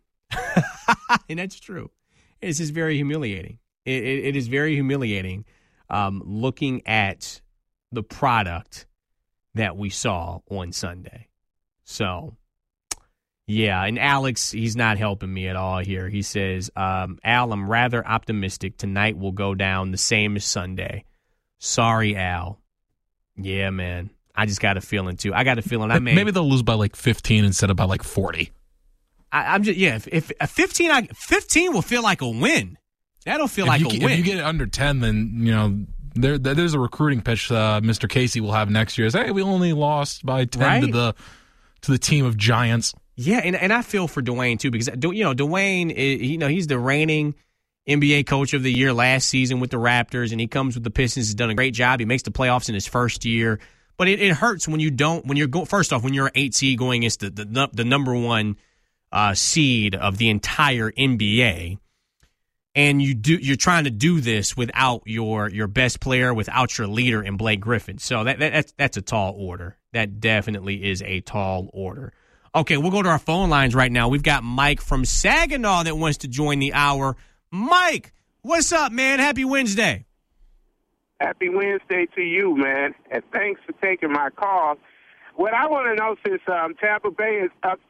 And that's true. This is very humiliating. It is very humiliating looking at the product that we saw on Sunday. So, yeah, and Alex, he's not helping me at all here. He says, Al, I'm rather optimistic. Tonight will go down the same as Sunday. Sorry, Al. Yeah, man. I just got a feeling, too. I got a feeling maybe they'll lose by like 15 instead of by like 40. I'm just, yeah, if 15 will feel like a win. That'll feel like a win. If you get it under 10, then, you know, there's a recruiting pitch Mr. Casey will have next year. Is, hey, we only lost by 10 right? to the team of giants. Yeah, and I feel for Dwayne, too, because, you know, Dwayne, he's the reigning NBA Coach of the Year last season with the Raptors, and he comes with the Pistons. He's done a great job. He makes the playoffs in his first year. But it hurts when first off, when you're an 8 seed going against the number 1 seed of the entire NBA, and you're trying to do this without your best player, without your leader in Blake Griffin. So that's a tall order. That definitely is a tall order. Okay, we'll go to our phone lines right now. We've got Mike from Saginaw that wants to join the hour. Mike, what's up, man? Happy Wednesday. Happy Wednesday to you, man, and thanks for taking my call. What I want to know, since Tampa Bay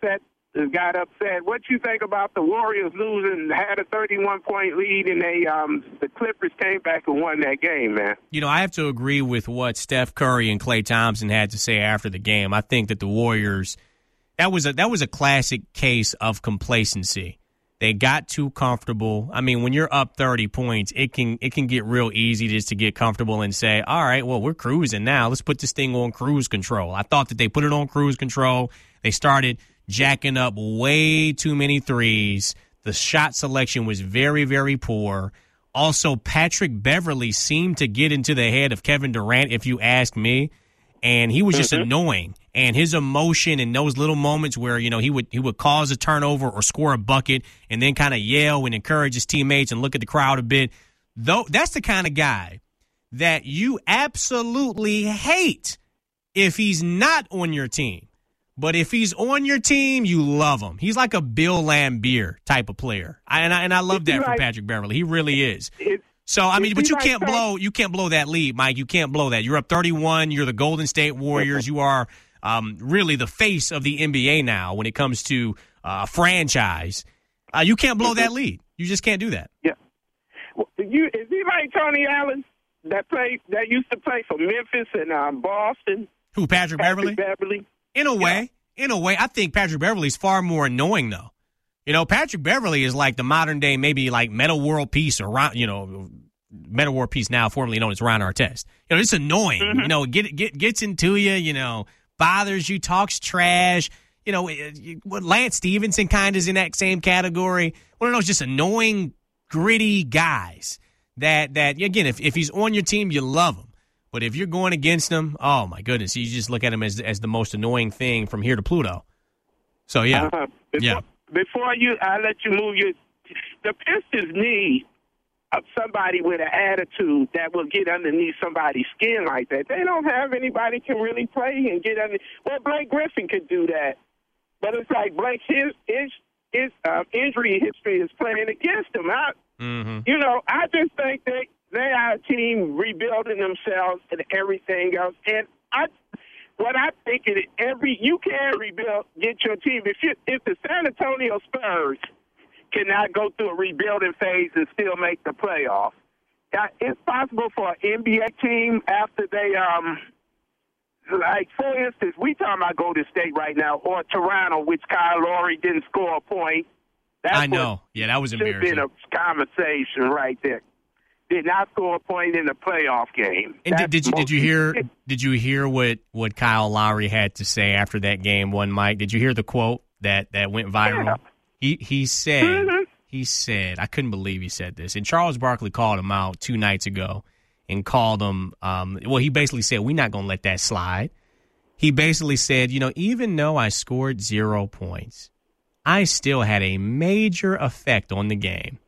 got upset, what you think about the Warriors losing, had a 31-point lead, and the Clippers came back and won that game, man? You know, I have to agree with what Steph Curry and Klay Thompson had to say after the game. I think that the Warriors, that was a classic case of complacency. They got too comfortable. I mean, when you're up 30 points, it can get real easy just to get comfortable and say, all right, well, we're cruising now. Let's put this thing on cruise control. I thought that they put it on cruise control. They started jacking up way too many threes. The shot selection was very, very poor. Also, Patrick Beverley seemed to get into the head of Kevin Durant, if you ask me, and he was just annoying. And his emotion in those little moments where, you know, he would cause a turnover or score a bucket and then kind of yell and encourage his teammates and look at the crowd a bit. Though that's the kind of guy that you absolutely hate if he's not on your team. But if he's on your team, you love him. He's like a Bill Laimbeer type of player. And I love that from Patrick Beverley. He really is. So, I mean, but you can't blow that lead, Mike. You can't blow that. You're up 31. You're the Golden State Warriors. You are really the face of the NBA now when it comes to franchise. You can't blow that lead. You just can't do that. Yeah. Well, is he like Tony Allen that used to play for Memphis and Boston? Who, Patrick Beverley? In a way, I think Patrick Beverley's far more annoying, though. You know, Patrick Beverley is like the modern day, maybe like Metta World Peace or, you know, Metta World Peace now formerly known as Ron Artest. You know, it's annoying. You know, gets into you, you know, bothers you, talks trash. You know, Lance Stevenson kind of is in that same category. One of those just annoying, gritty guys that again, if he's on your team, you love him. But if you're going against them, oh, my goodness, you just look at them as the most annoying thing from here to Pluto. So, yeah. Before I let you move, the Pistons need somebody with an attitude that will get underneath somebody's skin like that. They don't have anybody can really play and get under. Well, Blake Griffin could do that, but it's like Blake's his injury history is playing against him. I just think they are a team rebuilding themselves and everything else. And what I think is you can rebuild, get your team. If the San Antonio Spurs cannot go through a rebuilding phase and still make the playoffs, it's possible for an NBA team after they like, for instance, we talking about Golden State right now, or Toronto, which Kyle Lowry didn't score a point. I know. Yeah, that was embarrassing. Should have been a conversation right there. Did not score a point in the playoff game. And did you hear what Kyle Lowry had to say after that game? Mike, did you hear the quote that went viral? Yeah. He said, I couldn't believe he said this. And Charles Barkley called him out 2 nights ago and called him, he basically said, we're not going to let that slide. He basically said, even though I scored 0 points, I still had a major effect on the game.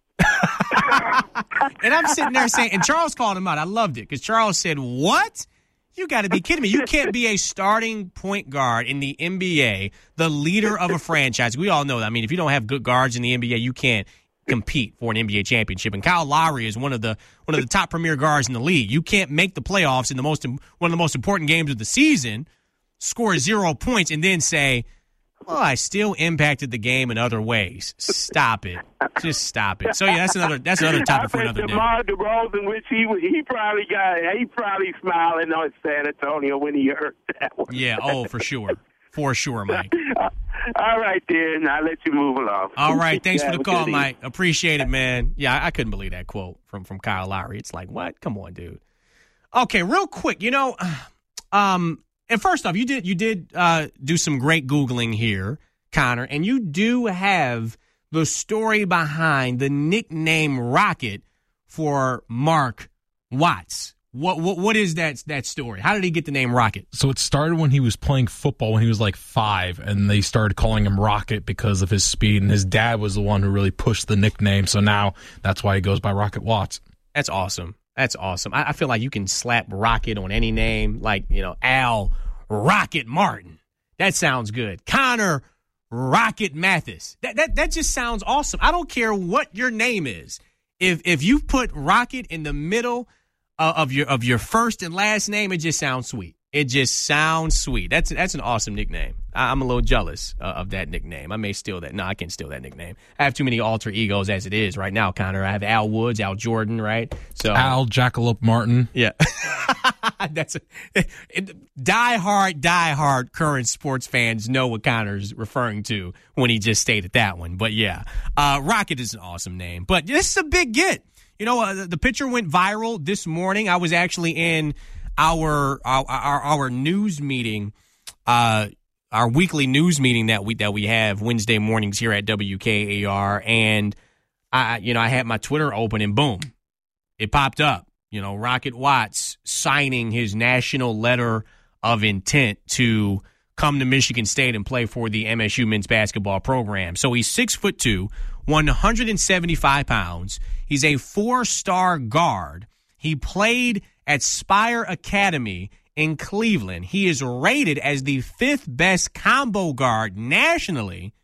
And I'm sitting there saying, and Charles called him out. I loved it because Charles said, what? You got to be kidding me. You can't be a starting point guard in the NBA, the leader of a franchise. We all know that. I mean, if you don't have good guards in the NBA, you can't compete for an NBA championship. And Kyle Lowry is one of the top premier guards in the league. You can't make the playoffs in one of the most important games of the season, score 0 points, and then say, well, I still impacted the game in other ways. Stop it. Just stop it. So, yeah, that's another topic for another day. DeMar DeRozan, which he probably smiling on San Antonio when he heard that one. Yeah, for sure. For sure, Mike. All right, then. I'll let you move along. All right. Thanks for the call, Mike. Appreciate it, man. Yeah, I couldn't believe that quote from Kyle Lowry. It's like, what? Come on, dude. Okay, real quick, and first off, you did do some great Googling here, Connor, and you do have the story behind the nickname Rocket for Mark Watts. What is that story? How did he get the name Rocket? So it started when he was playing football when he was like 5, and they started calling him Rocket because of his speed, and his dad was the one who really pushed the nickname, so now that's why he goes by Rocket Watts. That's awesome. That's awesome. I feel like you can slap Rocket on any name, like, Al Rocket Martin. That sounds good. Connor Rocket Mathis. That just sounds awesome. I don't care what your name is. If you put Rocket in the middle of your first and last name, it just sounds sweet. It just sounds sweet. That's an awesome nickname. I'm a little jealous of that nickname. I may steal that. No, I can't steal that nickname. I have too many alter egos as it is right now, Connor. I have Al Woods, Al Jordan, right? So Al Jackalope Martin. Yeah. That's diehard current sports fans know what Connor's referring to when he just stated that one. But yeah, Rocket is an awesome name. But this is a big get. The picture went viral this morning. I was actually in our news meeting, our weekly news meeting that we have Wednesday mornings here at WKAR, and I had my Twitter open and boom, it popped up. Rocket Watts signing his national letter of intent to come to Michigan State and play for the MSU men's basketball program. So he's 6'2", 175 pounds. He's a 4-star guard. He played at Spire Academy in Cleveland. He is rated as the 5th best combo guard nationally,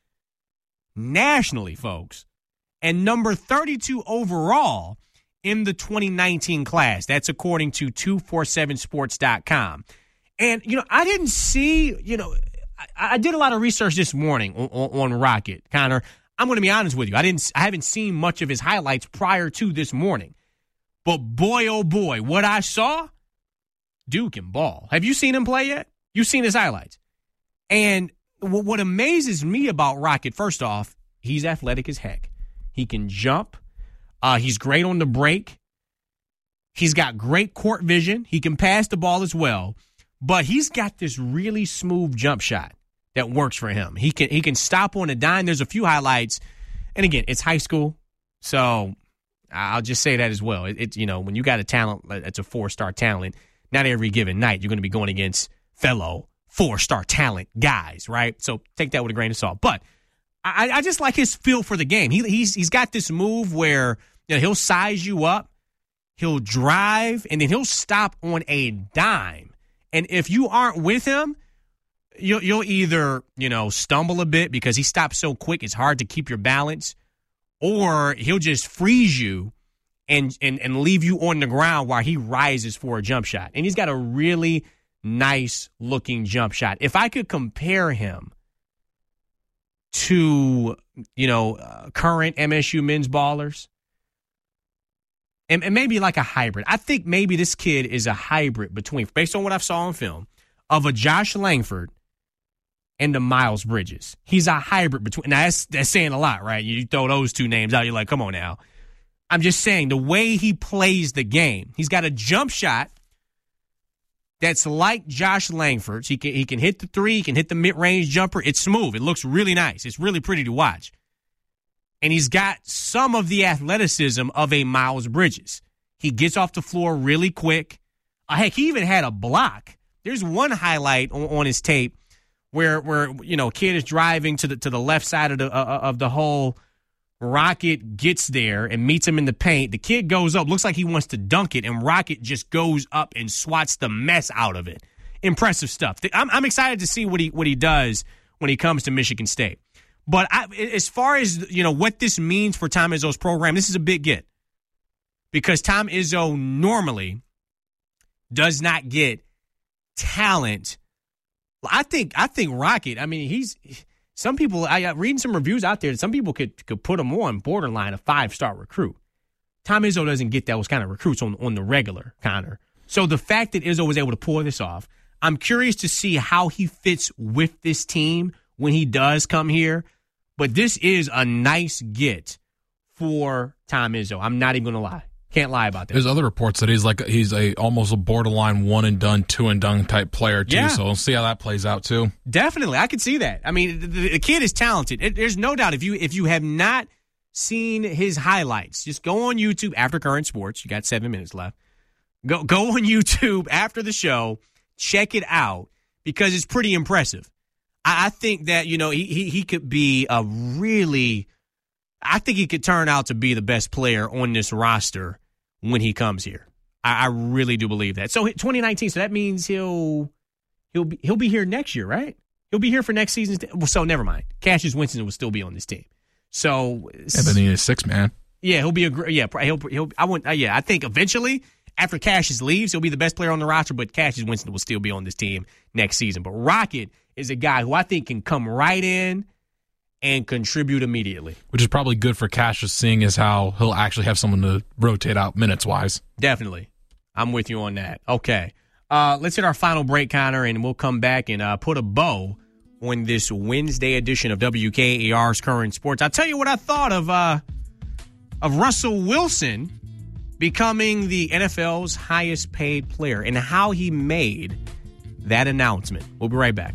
folks, and number 32 overall in the 2019 class. That's according to 247sports.com. And, I didn't see, I did a lot of research this morning on Rocket. Connor, I'm going to be honest with you. I haven't seen much of his highlights prior to this morning. But boy, oh boy, what I saw, dude can ball. Have you seen him play yet? You've seen his highlights. And what amazes me about Rocket, first off, he's athletic as heck. He can jump. He's great on the break. He's got great court vision. He can pass the ball as well. But he's got this really smooth jump shot that works for him. He can stop on a dime. There's a few highlights. And again, it's high school. So I'll just say that as well. It's when you got a talent that's a 4-star talent, not every given night you're going to be going against fellow 4-star talent guys, right? So take that with a grain of salt. But I just like his feel for the game. He's got this move where he'll size you up, he'll drive, and then he'll stop on a dime. And if you aren't with him, you'll either stumble a bit because he stops so quick it's hard to keep your balance, or he'll just freeze you and leave you on the ground while he rises for a jump shot. And he's got a really nice looking jump shot. If I could compare him to current MSU men's ballers, and maybe like a hybrid. I think maybe this kid is a hybrid between, based on what I saw on film, of a Josh Langford and a Miles Bridges. He's a hybrid between. Now that's saying a lot, right? You throw those two names out, you're like, come on now. I'm just saying the way he plays the game. He's got a jump shot that's like Josh Langford's. He can hit the three. He can hit the mid-range jumper. It's smooth. It looks really nice. It's really pretty to watch. And he's got some of the athleticism of a Miles Bridges. He gets off the floor really quick. Heck, he even had a block. There's one highlight on his tape where kid is driving to the left side of the hole. Rocket gets there and meets him in the paint. The kid goes up, looks like he wants to dunk it, and Rocket just goes up and swats the mess out of it. Impressive stuff. I'm excited to see what he does when he comes to Michigan State. But as far as what this means for Tom Izzo's program, this is a big get, because Tom Izzo normally does not get talent. I think Rocket. I mean, some people, reading some reviews out there, some people could put him on borderline a 5-star recruit. Tom Izzo doesn't get those kind of recruits on the regular, Connor. So the fact that Izzo was able to pull this off, I'm curious to see how he fits with this team when he does come here. But this is a nice get for Tom Izzo. I'm not even going to lie. Can't lie about that. There's other reports that he's almost a borderline one and done, two and done type player too. Yeah. So we'll see how that plays out too. Definitely, I could see that. I mean, the kid is talented. There's no doubt. If you have not seen his highlights, just go on YouTube after Current Sports. You got 7 minutes left. Go on YouTube after the show. Check it out because it's pretty impressive. I think that he could be a really. I think he could turn out to be the best player on this roster when he comes here. I really do believe that. So 2019, so that means he'll be here next year, right? He'll be here for next season. So never mind. Cassius Winston will still be on this team. So but he is 6-man. Yeah, he'll be I think eventually after Cassius leaves, he'll be the best player on the roster. But Cassius Winston will still be on this team next season. But Rocket is a guy who I think can come right in and contribute immediately. Which is probably good for Cassius, seeing as how he'll actually have someone to rotate out minutes-wise. Definitely. I'm with you on that. Okay. Let's hit our final break, Connor, and we'll come back and put a bow on this Wednesday edition of WKAR's Current Sports. I'll tell you what I thought of Russell Wilson becoming the NFL's highest-paid player and how he made that announcement. We'll be right back.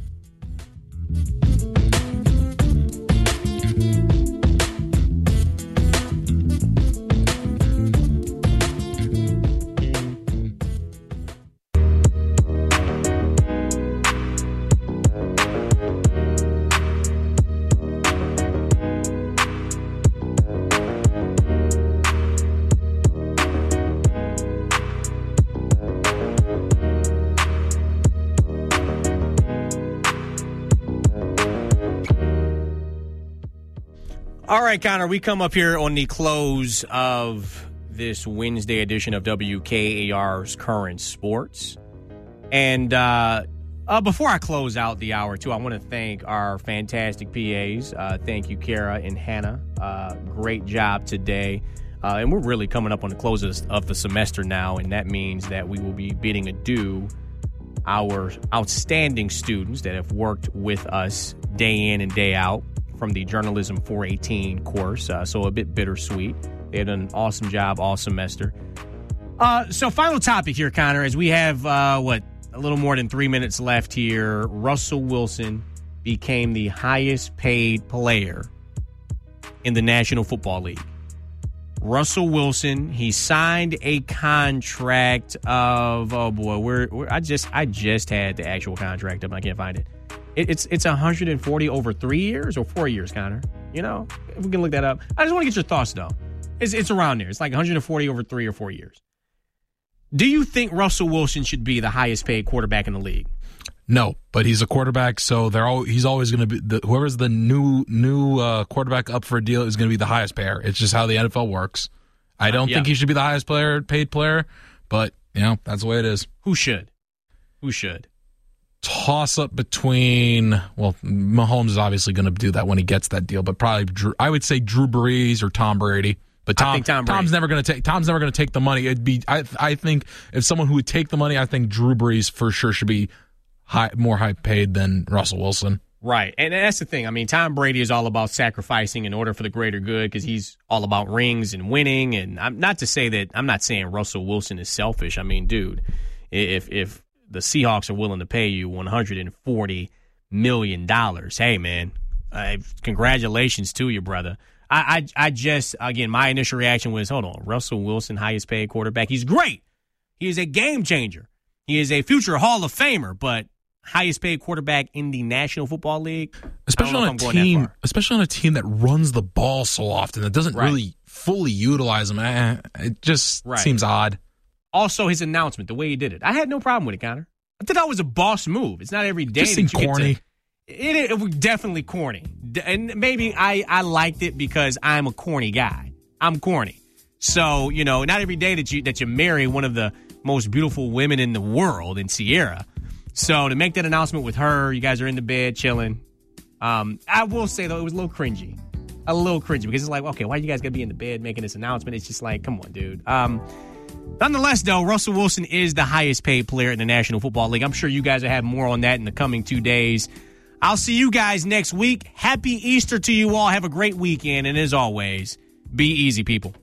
All right, Connor, we come up here on the close of this Wednesday edition of WKAR's Current Sports. And before I close out the hour, too, I want to thank our fantastic PAs. Thank you, Kara and Hannah. Great job today. And we're really coming up on the close of the semester now, and that means that we will be bidding adieu our outstanding students that have worked with us day in and day out from the Journalism 418 course, so a bit bittersweet. They have done an awesome job all semester. So final topic here, Connor, as we have, a little more than 3 minutes left here. Russell Wilson became the highest paid player in the National Football League. Russell Wilson, he signed a contract of, oh boy, I just had the actual contract up. I can't find it. It's 140 over 3 years or 4 years, Connor. You know, if we can look that up. I just want to get your thoughts, though. It's around there. It's like 140 over 3 or 4 years. Do you think Russell Wilson should be the highest paid quarterback in the league? No, but he's a quarterback, so he's always going to be whoever's the new quarterback up for a deal is going to be the highest payer. It's just how the NFL works. I don't think he should be the highest paid player, but that's the way it is. Who should? Toss up between Mahomes is obviously going to do that when he gets that deal, but probably I would say Drew Brees or Tom Brady. But Tom's never going to take the money. I think if someone who would take the money, I think Drew Brees for sure should be more high paid than Russell Wilson. Right. And that's the thing. I mean, Tom Brady is all about sacrificing in order for the greater good because he's all about rings and winning. And I'm not saying Russell Wilson is selfish. I mean, dude, if the Seahawks are willing to pay you $140 million, hey, man, congratulations to you, brother. I just, again, my initial reaction was, hold on, Russell Wilson, highest paid quarterback. He's great. He is a game changer. He is a future Hall of Famer, but highest paid quarterback in the National Football League. Especially on a team that runs the ball so often that doesn't really fully utilize him. It just seems odd. Also, his announcement, the way he did it. I had no problem with it, Connor. I thought that was a boss move. It's not every day. Just seemed corny. It was definitely corny. And maybe I liked it because I'm a corny guy. I'm corny. So, not every day that you marry one of the most beautiful women in the world in Sierra. So to make that announcement with her, you guys are in the bed chilling. I will say, though, it was a little cringy. Because it's like, okay, why you guys got to be in the bed making this announcement? It's just like, come on, dude. Nonetheless, though, Russell Wilson is the highest paid player in the National Football League. I'm sure you guys will have more on that in the coming 2 days. I'll see you guys next week. Happy Easter to you all. Have a great weekend. And as always, be easy, people.